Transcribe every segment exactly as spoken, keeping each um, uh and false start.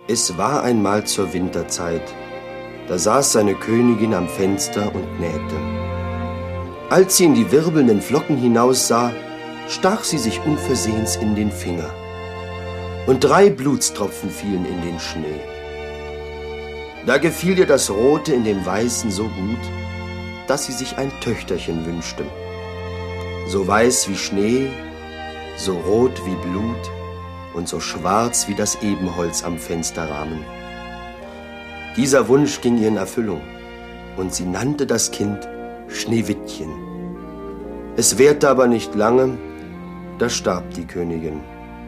Es war einmal zur Winterzeit. Da saß seine Königin am Fenster und nähte. Als sie in die wirbelnden Flocken hinaussah, stach sie sich unversehens in den Finger. Und drei Blutstropfen fielen in den Schnee. Da gefiel ihr das Rote in dem Weißen so gut, dass sie sich ein Töchterchen wünschte. So weiß wie Schnee, so rot wie Blut und so schwarz wie das Ebenholz am Fensterrahmen. Dieser Wunsch ging ihr in Erfüllung und sie nannte das Kind Schneewittchen. Es währte aber nicht lange, da starb die Königin.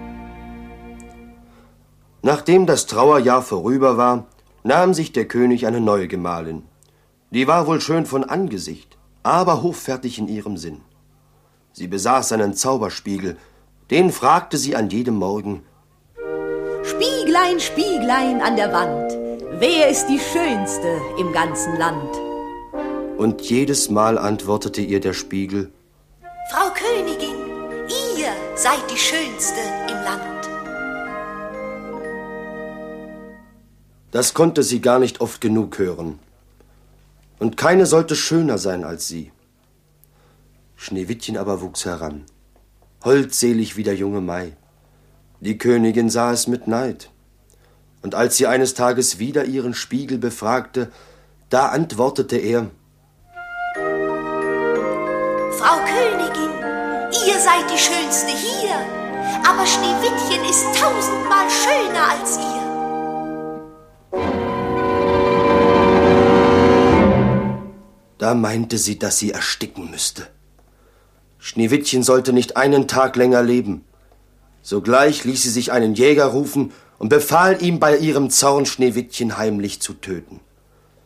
Nachdem das Trauerjahr vorüber war, nahm sich der König eine neue Gemahlin. Die war wohl schön von Angesicht, aber hochfertig in ihrem Sinn. Sie besaß einen Zauberspiegel, den fragte sie an jedem Morgen: Spieglein, Spieglein an der Wand, wer ist die Schönste im ganzen Land? Und jedes Mal antwortete ihr der Spiegel: Frau Königin, ihr seid die Schönste im Land. Das konnte sie gar nicht oft genug hören. Und keine sollte schöner sein als sie. Schneewittchen aber wuchs heran, holdselig wie der junge Mai. Die Königin sah es mit Neid. Und als sie eines Tages wieder ihren Spiegel befragte, da antwortete er: Frau Königin, ihr seid die Schönste hier, aber Schneewittchen ist tausendmal schöner als ihr. Da meinte sie, dass sie ersticken müsste. Schneewittchen sollte nicht einen Tag länger leben. Sogleich ließ sie sich einen Jäger rufen und befahl ihm, bei ihrem Zorn Schneewittchen heimlich zu töten.